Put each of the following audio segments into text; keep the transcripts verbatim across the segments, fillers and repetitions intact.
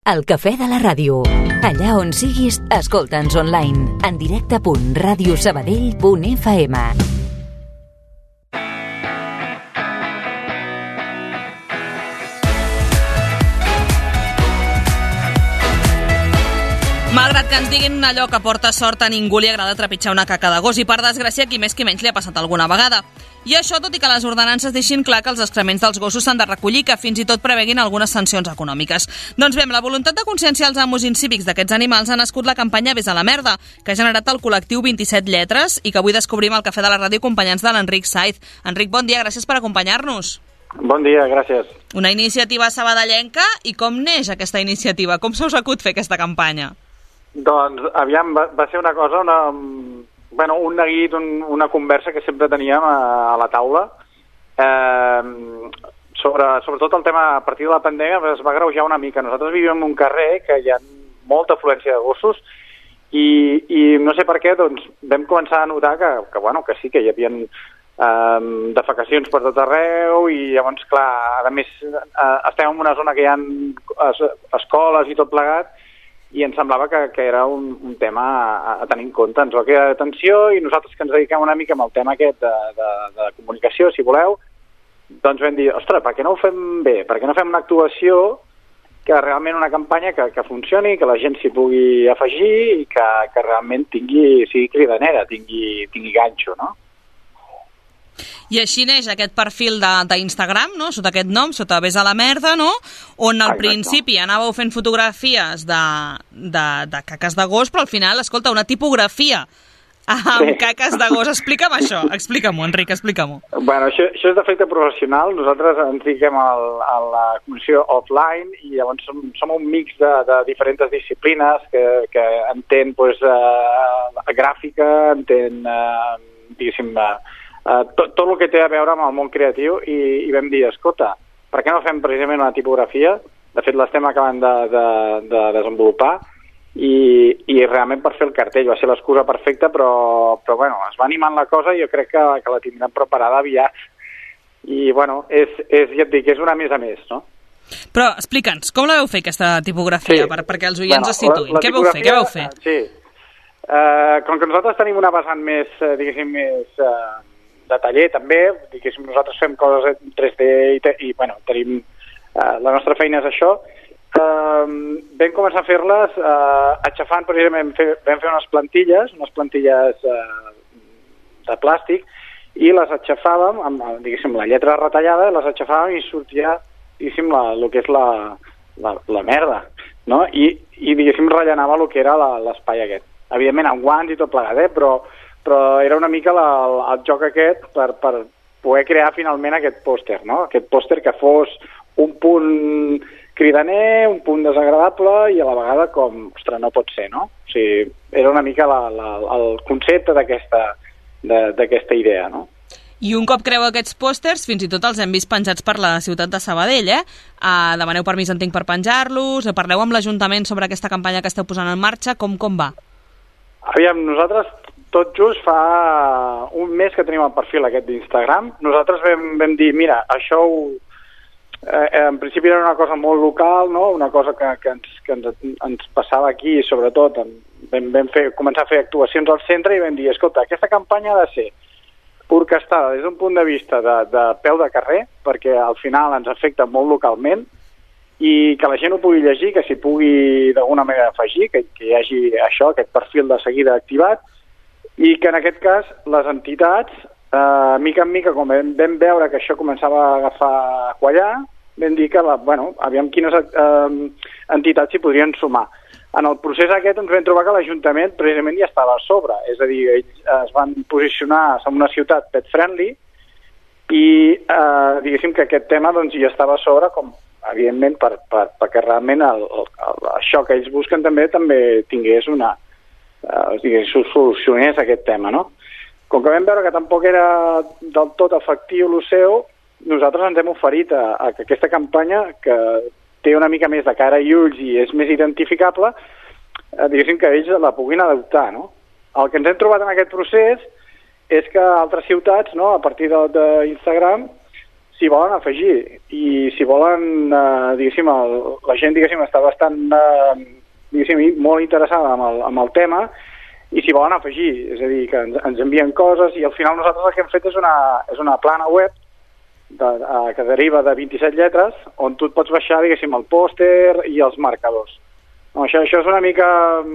El cafè de la ràdio. Allà on siguis, escolta'ns online. En directe punt ràdio sabadell punt f m. Malgrat que ens diguin allò que porta sort, a ningú li agrada trepitjar una caca de gos i, per desgràcia, qui més qui menys li ha passat alguna vegada. I això tot i que les ordenances deixin clar que els excrements dels gossos s'han de recollir, que fins i tot preveguin algunes sancions econòmiques. Doncs bé, amb la voluntat de conscienciar els amos incívics d'aquests animals ha nascut la campanya Ves a la merda, que ha generat el col·lectiu vint-i-set lletres i que avui descobrim al Cafè de la Ràdio acompanyants de l'Enric Saiz. Enric, bon dia, gràcies per acompanyar-nos. Bon dia, gràcies. Una iniciativa sabadellenca, i com neix aquesta iniciativa? Com se us acut fer aquesta campanya? Doncs, aviam, va, va ser una cosa, una, bueno, un neguit, un, una conversa que sempre teníem a, a la taula. Eh, sobre, sobretot el tema, a partir de la pandèmia, es va greujar una mica. Nosaltres vivim en un carrer que hi ha molta afluència de gossos i, i no sé per què, doncs, vam començar a notar que, que, bueno, que sí, que hi havia eh, defecacions per tot arreu i llavors, clar, a més, eh, estem en una zona que hi ha es, escoles i tot plegat, i ens semblava que, que era un, un tema a, a tenir en compte. Ens va cridar d'atenció i nosaltres que ens dediquem una mica amb el tema aquest de, de, de comunicació, si voleu, doncs vam dir, ostres, per què no ho fem bé? Per què no fem una actuació que realment una campanya que, que funcioni, que la gent s'hi pugui afegir i que, que realment tingui, sigui cridanera, tingui, tingui ganxo, no? I així neix aquest perfil d'Instagram, no? Sota aquest nom, sota Ves a la merda, no? On al Exacte. principi anàveu fent fotografies de, de, de caques de gos, però al final, escolta, una tipografia amb sí. caques de gos. Explica'm això, explica-m'ho, Enric, explica-m'ho. Bueno, això, això és d'efecte professional. Nosaltres ens dediquem al, a la comunicació offline i llavors som, som un mix de, de diferents disciplines que, que entén pues, uh, gràfica, entén, uh, diguéssim, uh, Uh, tot, tot el que té a veure amb el món creatiu i, i vam dir, escolta, per què no fem precisament una tipografia? De fet, l'estem acabant de, de, de desenvolupar i, i realment per fer el cartell va ser l'excusa perfecta, però, però bueno, es va animant la cosa i jo crec que, que la tindrem preparada aviat i bueno, és, és, ja et dic, és una més a més, no? Però explica'ns, com la vau fer aquesta tipografia sí. per, perquè els oients bueno, es situïn? La, la què vau fer? Què vau fer? Sí, uh, com que nosaltres tenim una vessant més, uh, diguéssim, més... Uh, de taller també, diguéssim, nosaltres fem coses en tres D i, te, i bueno, tenim, eh, la nostra feina és això. Eh, vam començar a fer-les eh, aixafant, precisament, fer, vam fer unes plantilles, unes plantilles eh, de plàstic, i les aixafàvem, amb, diguéssim, la lletra retallada, les aixafàvem i sortia, diguéssim, la, el que és la, la, la merda, no? I, i diguéssim, rellenava el que era l'espai aquest. Evidentment, amb guants i tot plegat, eh? però però era una mica la, el, el joc aquest per, per poder crear finalment aquest pòster, no? Aquest pòster que fos un punt cridaner, un punt desagradable i a la vegada com, ostres, no pot ser, no? O sigui, era una mica la, la, el concepte d'aquesta d'aquesta idea, no? I un cop creu aquests pòsters, fins i tot els hem vist penjats per la ciutat de Sabadell, eh? Uh, demaneu permís en tinc per penjar-los, parleu amb l'Ajuntament sobre aquesta campanya que esteu posant en marxa, com, com va? Aviam, nosaltres tot just fa un mes que tenim el perfil aquest d'Instagram. Nosaltres vam, vam dir, mira, això ho, eh, en principi era una cosa molt local, no? Una cosa que, que, ens, que ens, ens passava aquí, sobretot vam, vam fer, començar a fer actuacions al centre i vam dir, escolta, aquesta campanya ha de ser orquestada des d'un punt de vista de, de peu de carrer, perquè al final ens afecta molt localment, i que la gent ho pugui llegir, que s'hi pugui d'alguna manera afegir, que, que hi hagi això, aquest perfil de seguida activat, i que en aquest cas les entitats, eh, mica en mica, com vam, vam veure que això començava a agafar a quallar, vam dir que, la, bueno, aviam quines eh, entitats s'hi podrien sumar. En el procés aquest ens vam trobar que l'Ajuntament precisament ja estava a sobre, és a dir, ells es van posicionar en una ciutat pet-friendly i eh, diguéssim que aquest tema doncs, ja estava a sobre, com evidentment per, per, perquè realment el, el, el, això que ells busquen també també tingués una Uh, diguéssim, solucionés aquest tema, no? Com que vam veure que tampoc era del tot efectiu el seu, nosaltres ens hem oferit a, a que aquesta campanya, que té una mica més de cara i ulls i és més identificable, uh, diguéssim que ells la puguin adoptar, no? El que ens hem trobat en aquest procés és que altres ciutats, no, a partir d'Instagram, s'hi volen afegir i si volen, eh, diguéssim, el, la gent, diguéssim, està bastant, eh, diguéssim, molt interessada amb el, amb el tema i s'hi volen afegir, és a dir, que ens, ens envien coses i al final nosaltres el que hem fet és una, és una plana web de, eh, que deriva de vint-i-set lletres on tu et pots baixar, diguéssim, el pòster i els marcadors. No, això, això és una mica...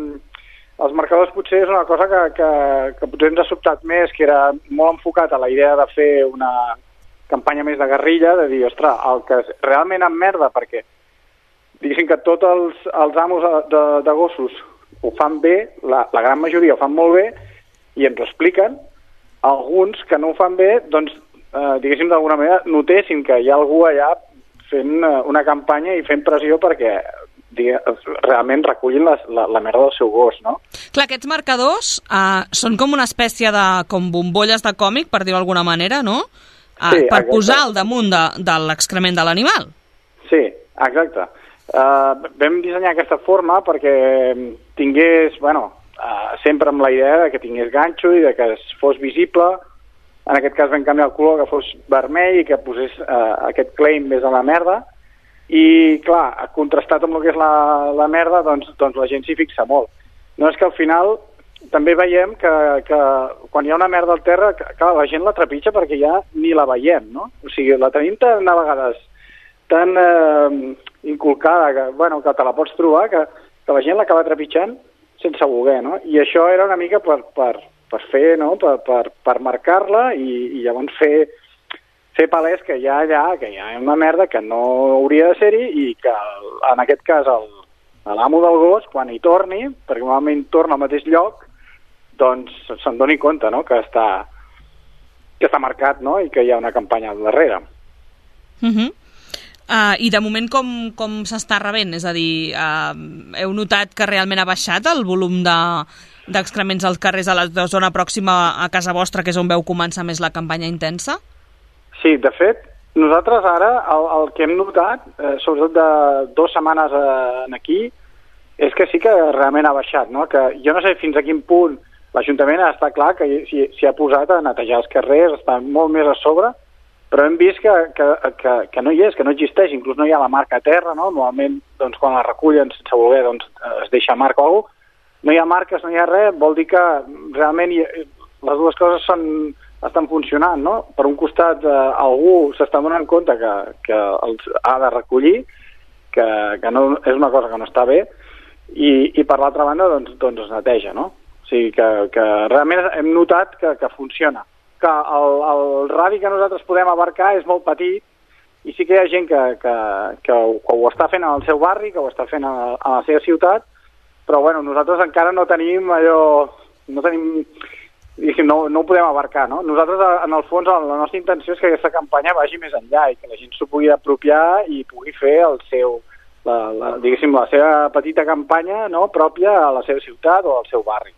Els marcadors potser és una cosa que, que, que potser ens ha sobtat més, que era molt enfocat a la idea de fer una campanya més de guerrilla, de dir, ostres, el que realment em merda, perquè diguéssim que tots els, els amos de, de gossos ho fan bé, la, la gran majoria ho fan molt bé, i ens ho expliquen. Alguns que no ho fan bé, doncs, eh, diguéssim, d'alguna manera notessin que hi ha algú allà fent una campanya i fent pressió perquè realment recullin les, la, la merda del seu gos, no? Clar, aquests marcadors uh, són com una espècie de com bombolles de còmic, per dir-ho d'alguna manera, no? Uh, sí, per exacte. Posar al damunt de, de l'excrement de l'animal. Sí, exacte. Uh, vam dissenyar aquesta forma perquè tingués, bueno, uh, sempre amb la idea de que tingués ganxo i de que es fos visible. En aquest cas vam canviar el color, que fos vermell i que posés uh, aquest claim més a la merda. I, clar, contrastat amb el que és la, la merda, doncs, doncs la gent s'hi fixa molt. No és que al final també veiem que, que quan hi ha una merda al terra, que, clar, la gent la trepitja perquè ja ni la veiem, no? O sigui, la tenim tan a vegades tan eh, inculcada que, bueno, que te la pots trobar, que, que la gent l'acaba trepitjant sense voler, no? I això era una mica per, per, per fer, no? Per, per, per marcar-la i, i llavors fer... fer palès que hi ha allà, que hi ha una merda que no hauria de ser-hi i que en aquest cas l'amo del gos, quan hi torni, perquè normalment torna al mateix lloc, doncs se'n doni compte, no?, que està, que està marcat, no?, i que hi ha una campanya al darrere. Uh -huh. uh, I de moment com, com s'està rebent? És a dir, uh, heu notat que realment ha baixat el volum de d'excrements als carrers a la zona pròxima a casa vostra, que és on veu començar més la campanya intensa? Sí, de fet, nosaltres ara el, el que hem notat, eh, sobretot de dues setmanes eh, aquí, és que sí que realment ha baixat, no? Que jo no sé fins a quin punt l'Ajuntament està clar que s'hi ha posat a netejar els carrers, està molt més a sobre, però hem vist que, que, que, que no hi és, que no existeix, inclús no hi ha la marca a terra, no? Normalment, doncs, quan la recullen sense voler, doncs, es deixa marca o alguna cosa. No hi ha marques, no hi ha res, vol dir que realment hi, les dues coses són... estan funcionant, no? Per un costat, eh, algú s'està donant compte que, que els ha de recollir, que, que no, és una cosa que no està bé, i, i per l'altra banda, doncs, doncs es neteja, no? O sigui, que, que realment hem notat que, que funciona. Que el, el radi que nosaltres podem abarcar és molt petit, i sí que hi ha gent que, que, que, ho, que ho està fent al seu barri, que ho està fent a, a la seva ciutat, però, bueno, nosaltres encara no tenim allò... no tenim... No, no ho podem abarcar, no? Nosaltres, en el fons, la nostra intenció és que aquesta campanya vagi més enllà i que la gent s'ho pugui apropiar i pugui fer el seu, la, la, diguéssim, la seva petita campanya, no?, pròpia a la seva ciutat o al seu barri.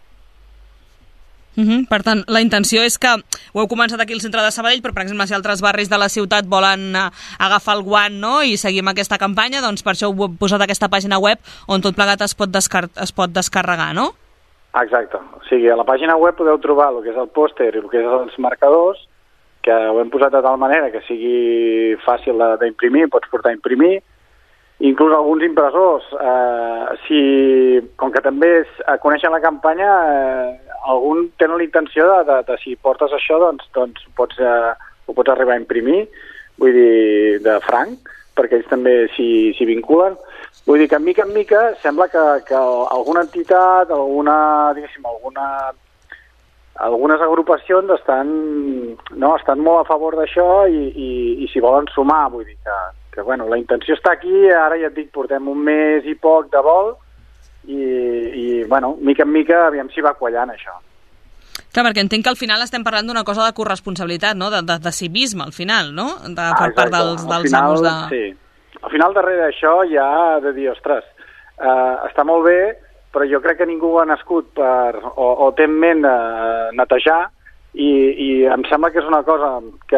Uh-huh. Per tant, la intenció és que ho heu començat aquí al centre de Sabadell, però, per exemple, si altres barris de la ciutat volen uh, agafar el guant, no?, i seguir amb aquesta campanya, doncs per això heu posat aquesta pàgina web on tot plegat es pot, descar es pot descarregar, no? Exacte. O sigui, a la pàgina web podeu trobar el que és el pòster i el que és els marcadors, que ho hem posat de tal manera que sigui fàcil d'imprimir, pots portar a imprimir. Inclús alguns impressors, eh, si, com que també és, coneixen la campanya, eh, algun tenen la intenció de, de, de si portes això, doncs, doncs pots, eh, ho pots arribar a imprimir, vull dir, de franc, perquè ells també s'hi vinculen. Vull dir que, mica en mica, sembla que, que alguna entitat, alguna, diguéssim, alguna, algunes agrupacions estan, no, estan molt a favor d'això i, i, i s'hi volen sumar. Vull dir que, que bueno, la intenció està aquí, ara ja et dic, portem un mes i poc de vol i, i bueno, mica en mica, aviam si va quallant això. Clar, perquè entenc que al final estem parlant d'una cosa de corresponsabilitat, no?, de, de, de civisme, al final, no?, de, per part dels, dels final, amos de... Sí. Al final, darrere d'això, ja ha de dir, ostres, eh, està molt bé, però jo crec que ningú ha nascut per, o, o té en ment eh, netejar, i, i em sembla que és una cosa que,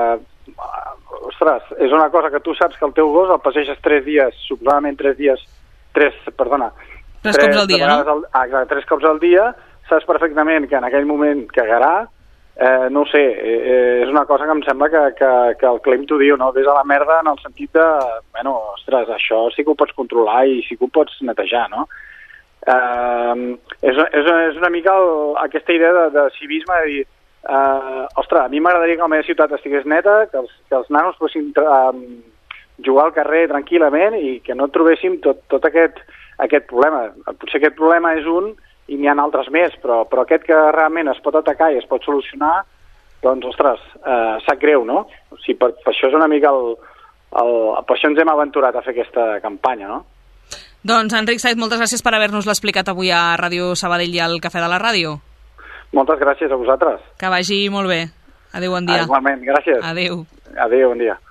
ostres, és una cosa que tu saps que el teu gos el passeges tres dies, suposadament tres dies, tres, perdona... Tres, tres cops al dia, no? Al, ah, exacte, tres cops al dia, saps perfectament que en aquell moment cagarà, eh, no ho sé, eh, és una cosa que em sembla que, que, que el Clem t'ho diu, no? Ves a la merda en el sentit de, bueno, ostres, això sí que ho pots controlar i sí que ho pots netejar, no? Eh, és, és, és una mica el, aquesta idea de, de civisme, de dir, eh, ostres, a mi m'agradaria que la meva ciutat estigués neta, que els, que els nanos poguessin eh, jugar al carrer tranquil·lament i que no trobéssim tot, tot aquest, aquest problema. Potser aquest problema és un i n'hi ha altres més, però, però aquest que realment es pot atacar i es pot solucionar, doncs, ostres, eh, sap greu, no? O sigui, per, per això és una mica el, el... Per això ens hem aventurat a fer aquesta campanya, no? Doncs, Enric Saiz, moltes gràcies per haver-nos-la explicat avui a Ràdio Sabadell i al Cafè de la Ràdio. Moltes gràcies a vosaltres. Que vagi molt bé. Adéu, bon dia. Ah, igualment, gràcies. Adéu. Adéu, bon dia.